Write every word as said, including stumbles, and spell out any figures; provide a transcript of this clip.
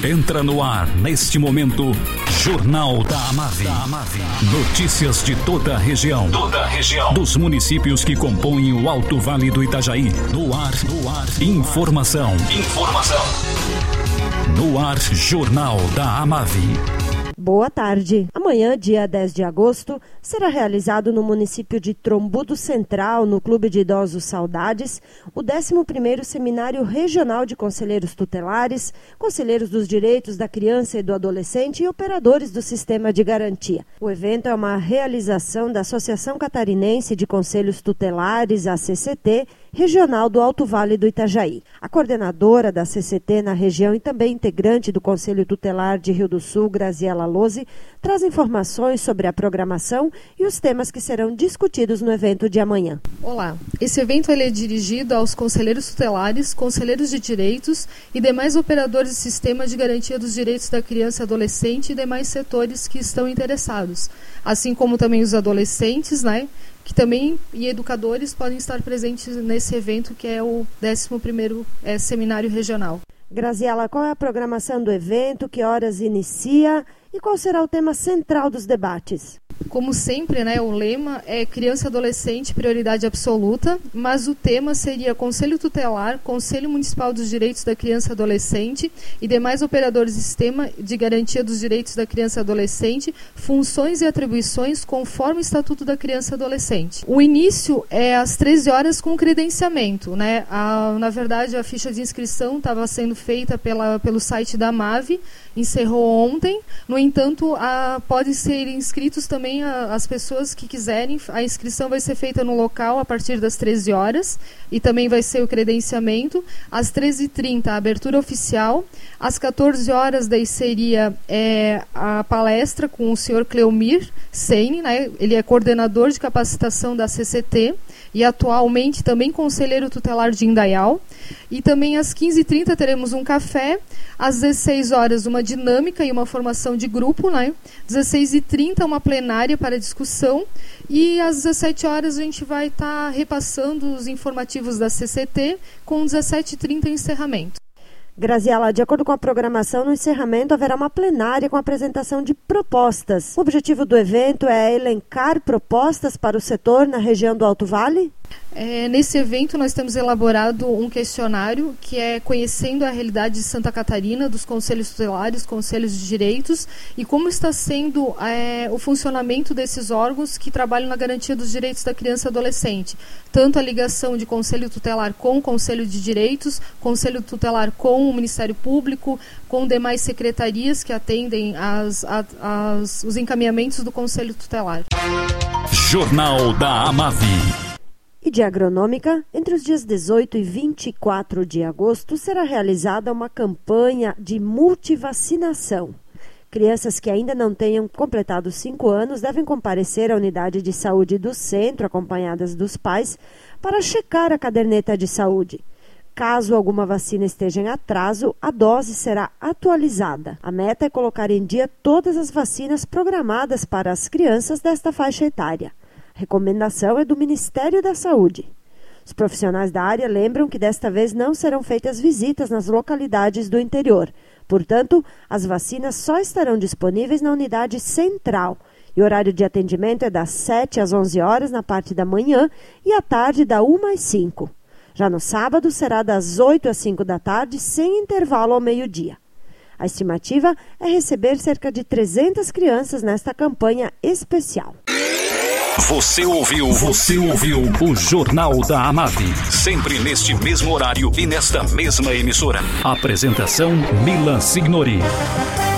Entra no ar, neste momento, Jornal da Amave. Notícias de toda a região. Toda a região. Dos municípios que compõem o Alto Vale do Itajaí. No ar, no ar. Informação. Informação. No ar, Jornal da Amave. Boa tarde. Amanhã, dia dez de agosto, será realizado no município de Trombudo Central, no Clube de Idosos Saudades, o décimo primeiro Seminário Regional de Conselheiros Tutelares, Conselheiros dos Direitos da Criança e do Adolescente e Operadores do Sistema de Garantia. O evento é uma realização da Associação Catarinense de Conselhos Tutelares, a C C T, regional do Alto Vale do Itajaí. A coordenadora da C C T na região e também integrante do Conselho Tutelar de Rio do Sul, Graziela Lose, traz informações sobre a programação e os temas que serão discutidos no evento de amanhã. Olá, esse evento ele é dirigido aos conselheiros tutelares, conselheiros de direitos e demais operadores de sistema de garantia dos direitos da criança e adolescente e demais setores que estão interessados, assim como também os adolescentes, né? que também e educadores podem estar presentes nesse evento que é o décimo primeiro é, Seminário Regional. Graziela, qual é a programação do evento, que horas inicia e qual será o tema central dos debates? Como sempre, né, o lema é criança e adolescente, prioridade absoluta, mas o tema seria Conselho Tutelar, Conselho Municipal dos Direitos da Criança e Adolescente e demais operadores de sistema de garantia dos direitos da criança e adolescente, funções e atribuições conforme o Estatuto da Criança e Adolescente. O início é às treze horas com credenciamento, né? A, na verdade, a ficha de inscrição estava sendo feita pela, pelo site da Amave, encerrou ontem, no entanto, a, podem ser inscritos também as pessoas que quiserem. A inscrição vai ser feita no local a partir das treze horas e também vai ser o credenciamento. Às treze e trinta, a abertura oficial. Às quatorze horas, daí seria é, a palestra com o senhor Cleomir Seine, né? Ele é coordenador de capacitação da C C T e atualmente também conselheiro tutelar de Indaial. E também às quinze e trinta teremos um café, às dezesseis horas uma dinâmica e uma formação de grupo, né? dezesseis e trinta uma plenária para discussão e às dezessete horas a gente vai estar tá repassando os informativos da C C T com dezessete e trinta encerramento. Graziela, de acordo com a programação, no encerramento haverá uma plenária com apresentação de propostas. O objetivo do evento é elencar propostas para o setor na região do Alto Vale? É, nesse evento nós temos elaborado um questionário que é conhecendo a realidade de Santa Catarina, dos conselhos tutelares, conselhos de direitos e como está sendo é, o funcionamento desses órgãos que trabalham na garantia dos direitos da criança e adolescente. Tanto a ligação de conselho tutelar com o conselho de direitos, conselho tutelar com o Ministério Público, com demais secretarias que atendem as, as, as, os encaminhamentos do conselho tutelar. Jornal da Amave. E de agronômica, entre os dias dezoito e vinte e quatro de agosto, será realizada uma campanha de multivacinação. Crianças que ainda não tenham completado cinco anos devem comparecer à unidade de saúde do centro, acompanhadas dos pais, para checar a caderneta de saúde. Caso alguma vacina esteja em atraso, a dose será atualizada. A meta é colocar em dia todas as vacinas programadas para as crianças desta faixa etária. A recomendação é do Ministério da Saúde. Os profissionais da área lembram que desta vez não serão feitas visitas nas localidades do interior. Portanto, as vacinas só estarão disponíveis na unidade central. E o horário de atendimento é das sete às onze horas na parte da manhã e à tarde da uma às cinco. Já no sábado será das oito às cinco da tarde, sem intervalo ao meio-dia. A estimativa é receber cerca de trezentas crianças nesta campanha especial. Você ouviu, você ouviu o Jornal da Amave, sempre neste mesmo horário e nesta mesma emissora. Apresentação Milan Signori.